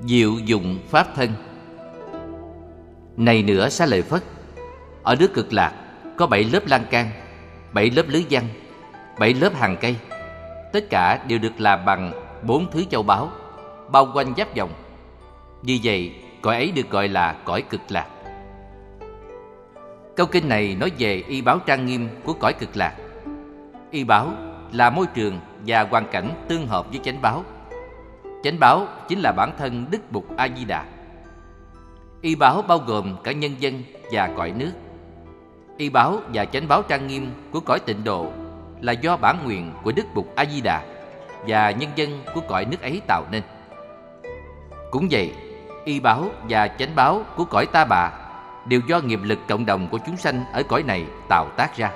Diệu dụng pháp thân. Này nữa Xá Lợi Phất, ở nước Cực Lạc có 7 lớp lan can, 7 lớp lưới văn, 7 lớp hàng cây. Tất cả đều được làm bằng 4 thứ châu báu, bao quanh giáp vòng. Vì vậy, cõi ấy được gọi là cõi Cực Lạc. Câu kinh này nói về y báo trang nghiêm của cõi Cực Lạc. Y báo là môi trường và hoàn cảnh tương hợp với chánh báo. Chánh báo chính là bản thân Đức Bụt A Di Đà. Y báo bao gồm cả nhân dân và cõi nước. Y báo và chánh báo trang nghiêm của cõi Tịnh Độ là do bản nguyện của Đức Bụt A Di Đà và nhân dân của cõi nước ấy tạo nên. Cũng vậy, y báo và chánh báo của cõi Ta Bà đều do nghiệp lực cộng đồng của chúng sanh ở cõi này tạo tác ra.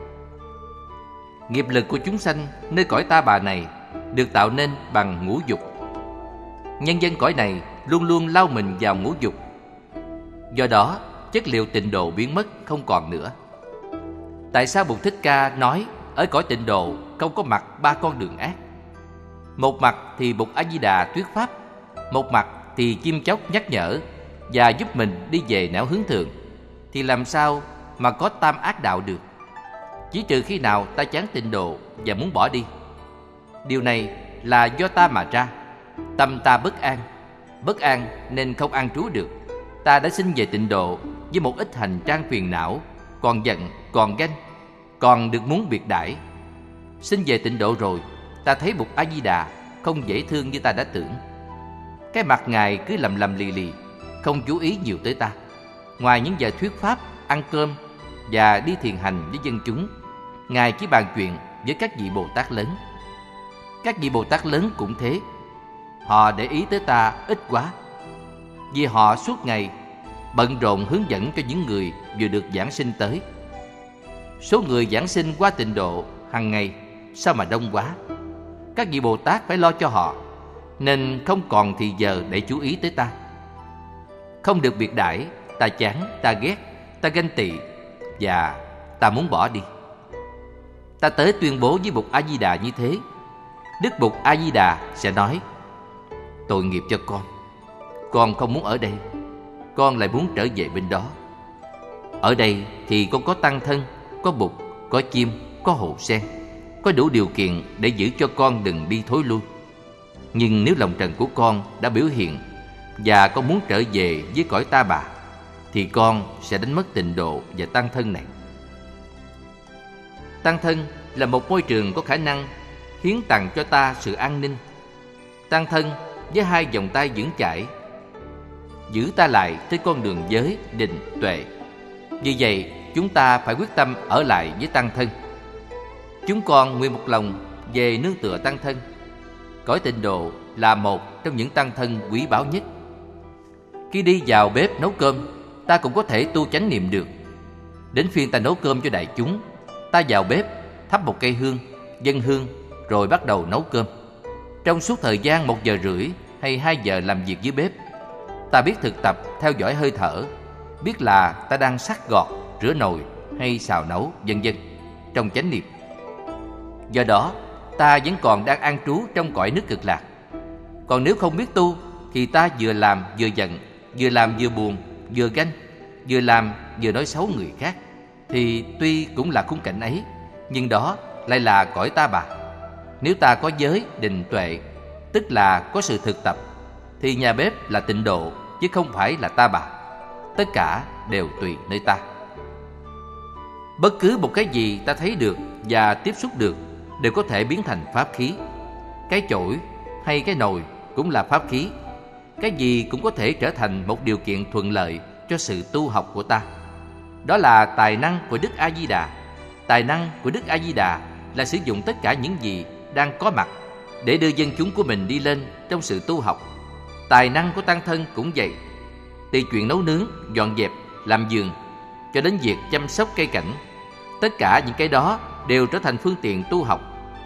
Nghiệp lực của chúng sanh nơi cõi Ta Bà này được tạo nên bằng ngũ dục. Nhân dân cõi này luôn luôn lao mình vào ngũ dục. Do đó, chất liệu tịnh độ biến mất không còn nữa. Tại sao Bụt Thích Ca nói ở cõi tịnh độ không có mặt 3 con đường ác? Một mặt thì Bụt A Di Đà thuyết pháp, một mặt thì chim chóc nhắc nhở và giúp mình đi về nẻo hướng thượng, thì làm sao mà có tam ác đạo được? Chỉ trừ khi nào ta chán tịnh độ và muốn bỏ đi. Điều này là do ta mà ra. Tâm ta bất an nên không an trú được. Ta đã sinh về tịnh độ với một ít hành trang phiền não, còn giận, còn ganh, còn được muốn biệt đãi. Sinh về tịnh độ rồi, ta thấy Bụt A Di Đà không dễ thương như ta đã tưởng. Cái mặt Ngài cứ lầm lì lì, không chú ý nhiều tới ta. Ngoài những giờ thuyết pháp, ăn cơm và đi thiền hành với dân chúng, Ngài chỉ bàn chuyện với các vị Bồ Tát lớn. Các vị Bồ Tát lớn cũng thế. Họ để ý tới ta ít quá, vì họ suốt ngày bận rộn hướng dẫn cho những người vừa được giảng sinh tới. Số người giảng sinh qua tịnh độ hàng ngày sao mà đông quá. Các vị Bồ Tát phải lo cho họ, nên không còn thì giờ để chú ý tới ta. Không được biệt đãi, ta chán, ta ghét, ta ganh tị và ta muốn bỏ đi. Ta tới tuyên bố với Bụt A Di Đà như thế. Đức Bụt A Di Đà sẽ nói: tội nghiệp cho con không muốn ở đây, con lại muốn trở về bên đó. Ở đây thì con có tăng thân, có Bụt, có chim, có hồ sen, có đủ điều kiện để giữ cho con đừng đi thối lui. Nhưng nếu lòng trần của con đã biểu hiện và con muốn trở về với cõi Ta Bà, thì con sẽ đánh mất tịnh độ và tăng thân này. Tăng thân là một môi trường có khả năng hiến tặng cho ta sự an ninh. Tăng thân với 2 vòng tay vững chãi giữ ta lại trên con đường giới, định, tuệ. Vì vậy, chúng ta phải quyết tâm ở lại với tăng thân. Chúng con nguyện một lòng về nương tựa tăng thân. Cõi tịnh độ là một trong những tăng thân quý báu nhất. Khi đi vào bếp nấu cơm, ta cũng có thể tu chánh niệm được. Đến phiên ta nấu cơm cho đại chúng, ta vào bếp, thắp một cây hương, dâng hương, rồi bắt đầu nấu cơm. Trong suốt thời gian 1 giờ rưỡi hay 2 giờ làm việc dưới bếp, ta biết thực tập theo dõi hơi thở, biết là ta đang sắc gọt, rửa nồi hay xào nấu, vân vân, trong chánh niệm. Do đó, ta vẫn còn đang an trú trong cõi nước Cực Lạc. Còn nếu không biết tu, thì ta vừa làm vừa giận, vừa làm vừa buồn, vừa ganh, vừa làm vừa nói xấu người khác, thì tuy cũng là khung cảnh ấy, nhưng đó lại là cõi Ta Bà. Nếu ta có giới, định, tuệ, tức là có sự thực tập, thì nhà bếp là tịnh độ, chứ không phải là Ta Bà. Tất cả đều tùy nơi ta. Bất cứ một cái gì ta thấy được và tiếp xúc được đều có thể biến thành pháp khí. Cái chổi hay cái nồi cũng là pháp khí. Cái gì cũng có thể trở thành một điều kiện thuận lợi cho sự tu học của ta. Đó là tài năng của Đức A Di Đà. Tài năng của Đức A Di Đà là sử dụng tất cả những gì đang có mặt để đưa dân chúng của mình đi lên trong sự tu học. Tài năng của tăng thân cũng vậy. Từ chuyện nấu nướng, dọn dẹp, làm vườn cho đến việc chăm sóc cây cảnh, tất cả những cái đó đều trở thành phương tiện tu học.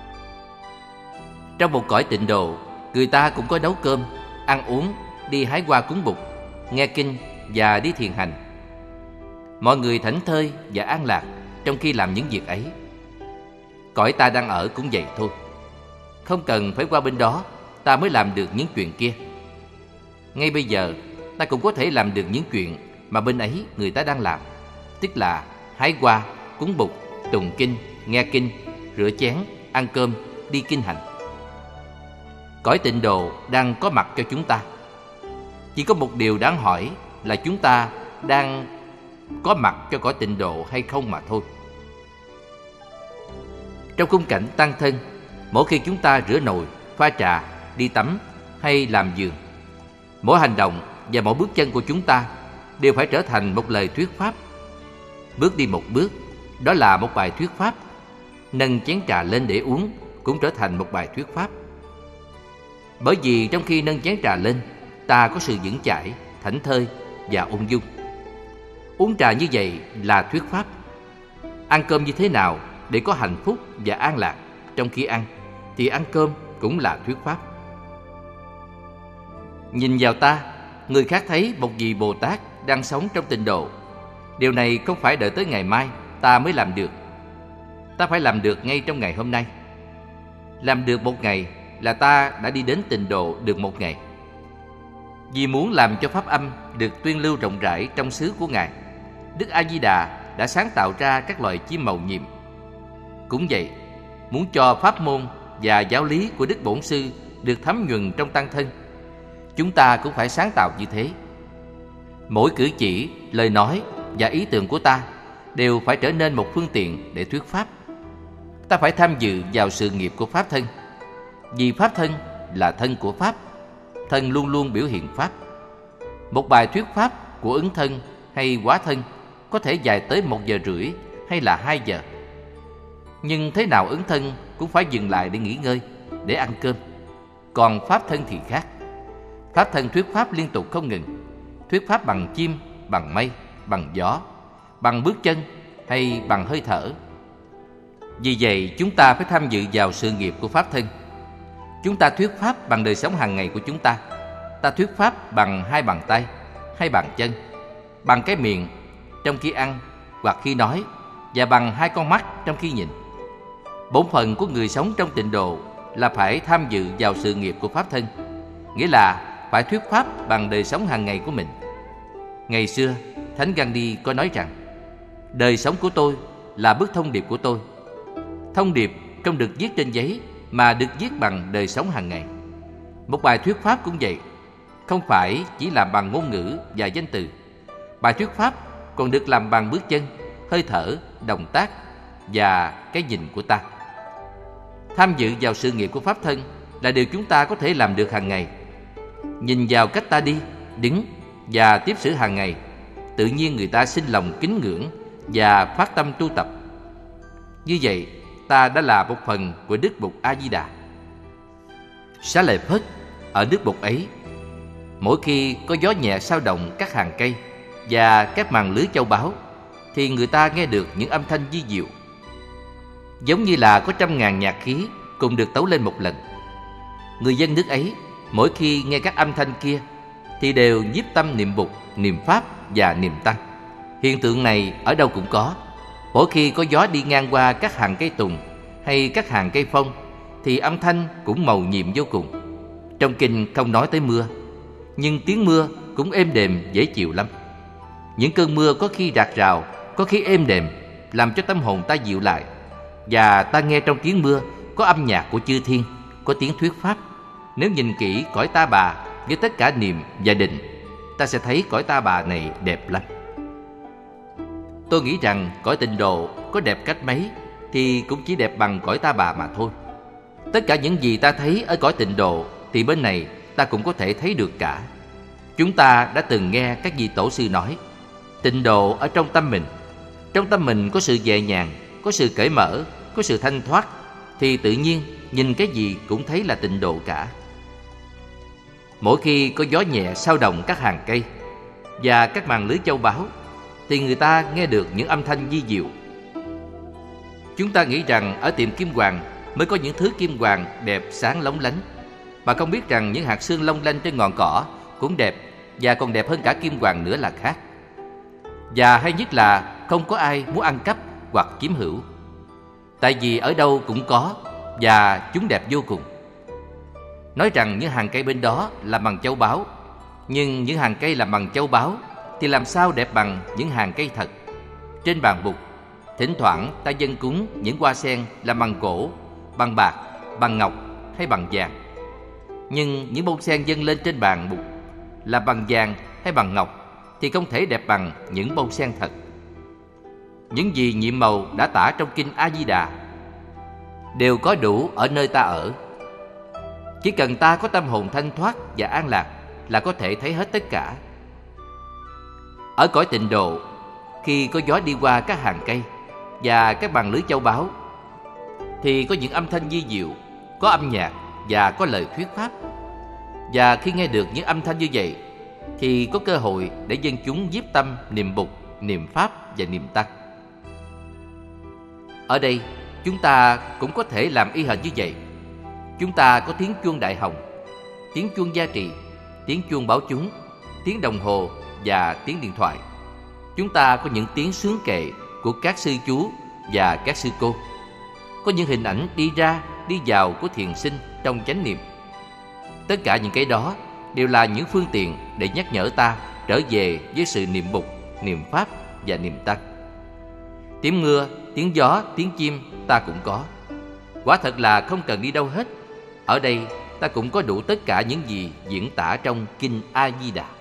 Trong một cõi tịnh độ, người ta cũng có nấu cơm, ăn uống, đi hái hoa cúng Bụt, nghe kinh và đi thiền hành. Mọi người thảnh thơi và an lạc trong khi làm những việc ấy. Cõi ta đang ở cũng vậy thôi. Không cần phải qua bên đó ta mới làm được những chuyện kia. Ngay bây giờ, ta cũng có thể làm được những chuyện mà bên ấy người ta đang làm, tức là hái hoa, cúng bục, tụng kinh, nghe kinh, rửa chén, ăn cơm, đi kinh hành. Cõi tịnh độ đang có mặt cho chúng ta. Chỉ có một điều đáng hỏi là chúng ta đang có mặt cho cõi tịnh độ hay không mà thôi. Trong khung cảnh tăng thân, mỗi khi chúng ta rửa nồi, pha trà, đi tắm hay làm giường, mỗi hành động và mỗi bước chân của chúng ta đều phải trở thành một lời thuyết pháp. Bước đi một bước, đó là một bài thuyết pháp. Nâng chén trà lên để uống cũng trở thành một bài thuyết pháp. Bởi vì trong khi nâng chén trà lên, ta có sự vững chãi, thảnh thơi và ung dung. Uống trà như vậy là thuyết pháp. Ăn cơm như thế nào để có hạnh phúc và an lạc trong khi ăn, thì ăn cơm cũng là thuyết pháp. Nhìn vào ta, người khác thấy một vị Bồ Tát đang sống trong tịnh độ. Điều này không phải đợi tới ngày mai ta mới làm được. Ta phải làm được ngay trong ngày hôm nay. Làm được một ngày là ta đã đi đến tịnh độ được một ngày. Vì muốn làm cho pháp âm được tuyên lưu rộng rãi trong xứ của Ngài, Đức A Di Đà đã sáng tạo ra các loài chim màu nhiệm. Cũng vậy, muốn cho pháp môn và giáo lý của Đức Bổn Sư được thấm nhuần trong tăng thân, chúng ta cũng phải sáng tạo như thế. Mỗi cử chỉ, lời nói và ý tưởng của ta đều phải trở nên một phương tiện để thuyết pháp. Ta phải tham dự vào sự nghiệp của pháp thân, vì pháp thân là thân của pháp. Thân luôn luôn biểu hiện pháp. Một bài thuyết pháp của ứng thân hay hóa thân có thể dài tới 1 giờ rưỡi hay là 2 giờ. Nhưng thế nào ứng thân cũng phải dừng lại để nghỉ ngơi, để ăn cơm. Còn pháp thân thì khác. Pháp thân thuyết pháp liên tục không ngừng. Thuyết pháp bằng chim, bằng mây, bằng gió, bằng bước chân hay bằng hơi thở. Vì vậy chúng ta phải tham dự vào sự nghiệp của pháp thân. Chúng ta thuyết pháp bằng đời sống hàng ngày của chúng ta. Ta thuyết pháp bằng 2 bàn tay, 2 bàn chân, bằng cái miệng trong khi ăn hoặc khi nói, và bằng 2 con mắt trong khi nhìn. Bổn phận của người sống trong tịnh độ là phải tham dự vào sự nghiệp của pháp thân, nghĩa là phải thuyết pháp bằng đời sống hàng ngày của mình. Ngày xưa, Thánh Gandhi có nói rằng, đời sống của tôi là bức thông điệp của tôi. Thông điệp không được viết trên giấy mà được viết bằng đời sống hàng ngày. Một bài thuyết pháp cũng vậy, không phải chỉ làm bằng ngôn ngữ và danh từ. Bài thuyết pháp còn được làm bằng bước chân, hơi thở, động tác và cái nhìn của ta. Tham dự vào sự nghiệp của pháp thân là điều chúng ta có thể làm được hàng ngày. Nhìn vào cách ta đi, đứng và tiếp xử hàng ngày, tự nhiên người ta sinh lòng kính ngưỡng và phát tâm tu tập. Như vậy, ta đã là một phần của Đức Bụt A Di Đà. Xá Lợi Phất ở Đức Bụt ấy, mỗi khi có gió nhẹ xao động các hàng cây và các màn lưới châu báu, thì người ta nghe được những âm thanh vi diệu, giống như là có 100.000 nhạc khí cùng được tấu lên một lần. Người dân nước ấy mỗi khi nghe các âm thanh kia thì đều nhiếp tâm niệm Bụt, niệm Pháp và niệm Tăng. Hiện tượng này ở đâu cũng có. Mỗi khi có gió đi ngang qua các hàng cây tùng hay các hàng cây phong thì âm thanh cũng mầu nhiệm vô cùng. Trong kinh không nói tới mưa, nhưng tiếng mưa cũng êm đềm dễ chịu lắm. Những cơn mưa có khi rạc rào, có khi êm đềm, làm cho tâm hồn ta dịu lại. Và ta nghe trong tiếng mưa có âm nhạc của chư thiên, có tiếng thuyết pháp. Nếu nhìn kỹ cõi Ta Bà với tất cả niềm và định, ta sẽ thấy cõi Ta Bà này đẹp lắm. Tôi nghĩ rằng cõi tịnh độ có đẹp cách mấy thì cũng chỉ đẹp bằng cõi Ta Bà mà thôi. Tất cả những gì ta thấy ở cõi tịnh độ thì bên này ta cũng có thể thấy được cả. Chúng ta đã từng nghe các vị tổ sư nói, tịnh độ ở trong tâm mình. Trong tâm mình có sự nhẹ nhàng, có sự cởi mở, có sự thanh thoát, thì tự nhiên nhìn cái gì cũng thấy là tịnh độ cả. Mỗi khi có gió nhẹ xao động các hàng cây và các màn lưới châu báu thì người ta nghe được những âm thanh vi diệu. Chúng ta nghĩ rằng ở tiệm kim hoàng mới có những thứ kim hoàng đẹp sáng lóng lánh, mà không biết rằng những hạt sương long lanh trên ngọn cỏ cũng đẹp, và còn đẹp hơn cả kim hoàng nữa là khác. Và hay nhất là không có ai muốn ăn cắp hoặc chiếm hữu, tại vì ở đâu cũng có và chúng đẹp vô cùng. Nói rằng những hàng cây bên đó làm bằng châu báu Nhưng những hàng cây làm bằng châu báu thì làm sao đẹp bằng những hàng cây thật. Trên bàn bục, thỉnh thoảng ta dâng cúng những hoa sen làm bằng gỗ, bằng bạc, bằng ngọc hay bằng vàng. Nhưng những bông sen dâng lên trên bàn bục là bằng vàng hay bằng ngọc thì không thể đẹp bằng những bông sen thật. Những gì nhiệm màu đã tả trong kinh A Di Đà đều có đủ ở nơi ta ở. Chỉ cần ta có tâm hồn thanh thoát và an lạc là có thể thấy hết tất cả. Ở cõi tịnh độ, khi có gió đi qua các hàng cây và các bàn lưới châu báu thì có những âm thanh vi diệu, có âm nhạc và có lời thuyết pháp. Và khi nghe được những âm thanh như vậy thì có cơ hội để dân chúng nhiếp tâm niệm Bụt, niệm Pháp và niệm Tăng. Ở đây chúng ta cũng có thể làm y hệt như vậy. Chúng ta có tiếng chuông đại hồng, tiếng chuông gia trì, tiếng chuông báo chúng, tiếng đồng hồ và tiếng điện thoại. Chúng ta có những tiếng sướng kệ của các sư chú và các sư cô. Có những hình ảnh đi ra, đi vào của thiền sinh trong chánh niệm. Tất cả những cái đó đều là những phương tiện để nhắc nhở ta trở về với sự niệm Bụt, niệm Pháp và niệm Tăng. Tiếng mưa, tiếng gió, tiếng chim ta cũng có. Quả thật là không cần đi đâu hết. Ở đây ta cũng có đủ tất cả những gì diễn tả trong kinh A Di Đà.